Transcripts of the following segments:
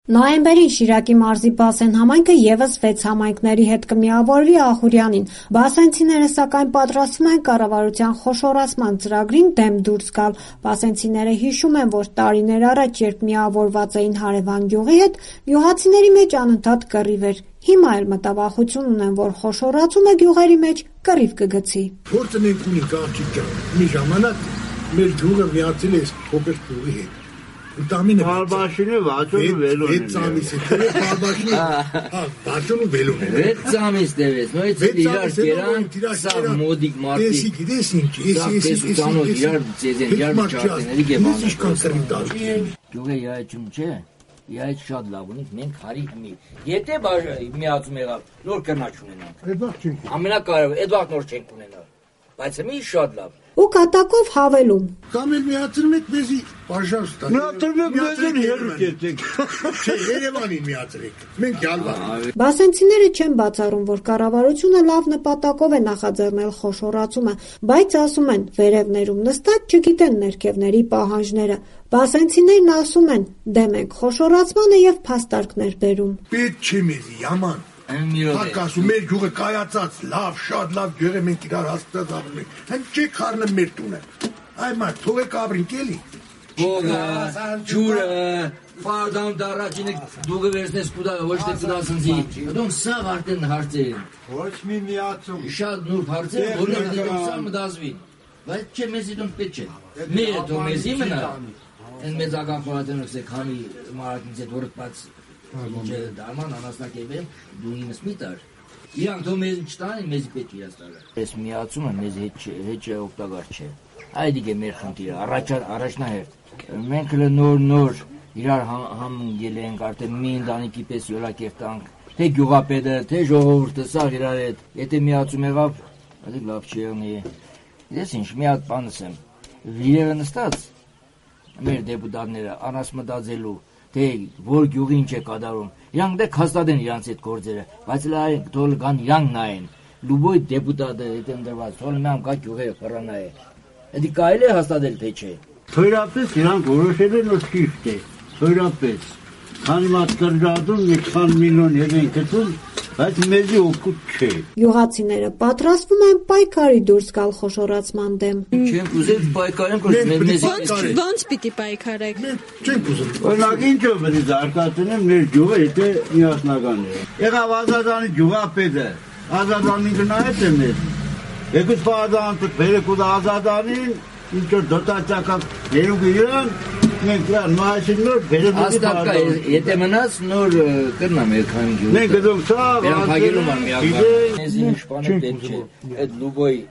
Նոյեմբերին Շիրակի մարզի Բասեն համայնքը ևս 6 համայնքների հետ կմիավորվի Ախուրյանին։ Բասենցիները սակայն պատրաստվում են կառավարության խոշորացման ծրագրին դեմ դուրս գալ։ Բասենցիները հիշում են, որ տարիներ առաջ, երբ միավորված էին հարևան գյուղի հետ, գյուղացիների մեջ անընդհատ կռիվ էր։ Հիմա էլ մտավախություն ունեն, որ խոշորացումը գյուղերի մեջ կռիվ կգցի։ Փորձը մենք ունենք աղջիկ, մի ժամանակ մեր գյուղը միացել է փոքր գյուղի հետ։ Բարբաշինը վաճոն ու վելոն է։ 6 ամիս է, բարբաշինը, վաճոն ու վելոն է։ 6 ամիս տևեց, նույնիսկ իրար կերան, սա մոդիկ մարդիկ։ Գիտես ինչ, սա իրար ձեզեն, ճարտեների գեբան։ Գյուղը յայջում չէ, յայջ շատ լավ ունենք, մենք հարի հմի։ Եթե միացում եղավ, նոր կրնաչ ունենանք։ Ամենակարևորը, այդ վաղ նոր չենք ունենալ, բայց հմի շատ լավ։ Ու կատակով հավելում։ Կամ էլ միացնում եք մեզի բաժան ստանալ։ Միացնում եք մեզին հերու կետեք։ Չէ, Երևանին միացրեք։ Մենք յալվան։ Բասենցիները չեն բացառում, որ կառավարությունը լավ նպատակով է նախաձեռնել խոշորացումը, բայց ասում են, վերևներում նստած չգիտեն ներքևների պահանջները։ Բասենցիներն ասում են, դեմ ենք խոշորացմանը եւ փաստարկներ բերում։ Պետք չէ մեզի, yaman։ Հակասում մեր գյուղը կայացած, լավ, շատ լավ գյուղ է, մենք իրար հասկացած ապրում ենք։ Հենց չեք խառնում մեր տունը։ Այ մարդ, թողեք ապրենք էլի։ Փողը, ջուրը, ֆարդան դարաճինը դուգը վերցնես կուտա, ոչ թե կուտասնձի։ Դոն սա արդեն հարցեր են։ Ոչ մի միացում։ Շատ նուրբ հարցեր, որոնք դեպի սա մտածվին։ Բայց չէ մեզի դոն պետք չէ։ Մեր դո մեզի մնա։ Են մեզ ական խորատենոք սեք համի մարակինց հետ որտպած դարման անասնակերբեն դու ինս մի տար։ Իրանք թող մեզ չտանեն, մեզի պետք իրաց տարը։ Այս միացումը մեզ հետ օգտակար չէ։ Այդ է մեր խնդիրը, առաջնահերթ։ Մենք նոր իրար հանգել ենք արդեն մի ընտանիքի պես յոլակերտանք, թե գյուղապետը, թե ժողովուրդը, սա իրար հետ։ Եթե միացում եղավ, այդ լավ չի եղնի։ Ես ինչ, մի հատ բան ասեմ, վիրերը նստած, մեր դեպուտատները անաս մտածելու, թե որ գյուղի ինչ է կատարում, իրանք դե հաստատեն իրանց այդ գործերը, բայց թող կան իրանք նայեն, լուբոյ դեպուտատը հետ ընդրված, թող միամ կա գյուղի խորանա է, էդի կարելի է հաստատել թե չէ։ Թույրապես իրանք որոշել են որ շիֆտ է, թույրապես, քանի մատ կրժատում, մի քան միլիոն են գտում, բայց մեզի օգուտ չէ։ Գյուղացիները պատրաստվում են պայքարի դուրս գալ խոշորացման դեմ։ Չենք ուզել պայքարենք, ոնց պիտի պայքարեք։ Չենք ուզում։ Օրինակ ինչով պետք է զարգացնեն մեր գյուղը, եթե միասնական է։ Եղավ Ազատանի գյուղապետը, Ազատանին գնայեց է մեզ։ Եկուց Ֆարդան բերեք ու Ազատանին, ինչ որ դոտացիա կա ներուկ իրան, մենք նույնիսկ նոր բերել կա, եթե մնաց նոր կրնամ երկան գյուղ։ Մենք գտնում սա, հագելում եմ միական։ Մեզի իշխանը պետք չէ, այդ լուբոյ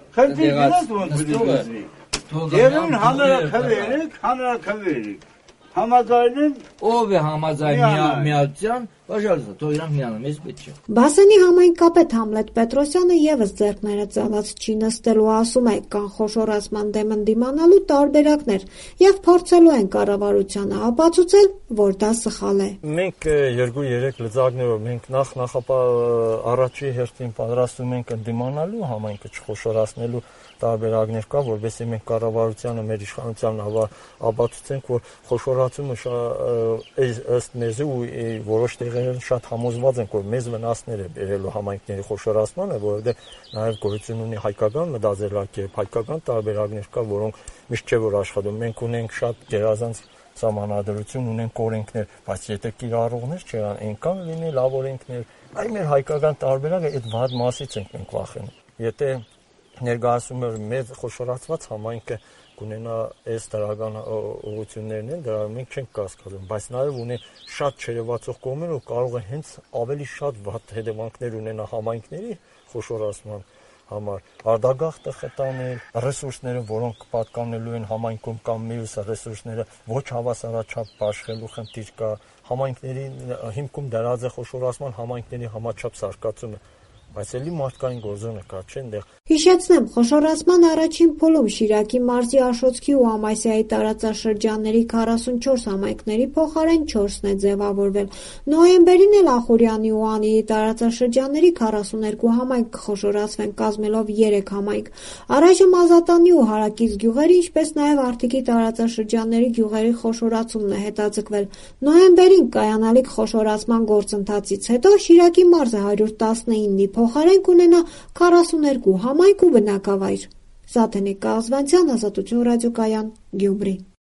Դերուն հանրաքվերիկ, համաձայնեն։ Ով է համաձայն միացյան, բաժալսա, թող իրանք միանում, ես պետք չէ։ Բասենի համայնքապետ Համլետ Պետրոսյանը ևս ձեռքները ծալած չի նստելու, ասում է, կան խոշորացման դեմ ընդդիմանալու տարբերակներ եւ փորձելու են կառավարությանը ապացուցել, որ դա սխալ է։ Մենք 2-3 լծակներով մենք նախապա առաջի հերթին պատրաստում ենք ընդդիմանալու համայնքը չխոշորացնելու տարբերակներ կա, որովհետեւ մենք կառավարությանը մեր իշխանության ապացուցենք, որ խոշորացումը ըստ մեզի ու որոշ տեղերում շատ համոզված ենք, որ մեզ վնասներ է բերելու համայնքների խոշորացմանը, որովհետեւ նաեւ գոյություն ունի հայկական մտածելակերպ, հայկական տարբերակներ կա, որոնք միշտ չէ որ աշխատում։ Մենք ունենք շատ գերազանց սահմանադրություն, ունենք օրենքներ, բայց եթե կիրառողներ չեղան, այնքան լինի լավ օրենքներ, այ մեր հայկական տարբերակը այդ վատ մասից ենք մենք վախենում։ Եթե ներկայացում էր մեծ խոշորացված համայնքը կունենա այս դրական ուղղություններն են, դրա մենք չենք կասկածում, բայց նաև ունի շատ չերևացող կողմեր ու կարող է հենց ավելի շատ վատ հետևանքներ ունենա համայնքների խոշորացման համար, արտագաղթը խտանել, ռեսուրսները, որոնք պատկանելու են համայնքում կամ մյուս ռեսուրսները ոչ հավասարաչափ բաշխելու խնդիր կա, համայնքների հիմքում դրած է խոշորացման համայնքների համաչափ զարգացումը, բայց էլի մարդկային գործոն կա, չէ՞ այնտեղ։ Հիշեցնեմ, խոշորացման առաջին փուլում Շիրակի մարզի Աշոտսկի ու Ամասիայի տարածաշրջանների 44 համայնքների փոխարեն 4-ն է ձևավորվել։ Նոյեմբերին էլ Ախուրյանի ու Անիի տարածաշրջանների 42 համայնք կխոշորացվեն, կազմելով 3 համայնք։ Առայժմ Ազատանի ու Հարակից գյուղերի, ինչպես նաև Արտիքի տարածաշրջանների գյուղերի խոշորացումն է հետաձգվել։ Նոյեմբերին կայանալիք խոշորացման գործընթացից հետո Շիրակի մարզը 119-ի փոխարեն կունենա 42 համայնք ու բնակավայր։ Սաթենիկ Կազվանցյան, Ազատություն ռադիոկայան, Գյումրի։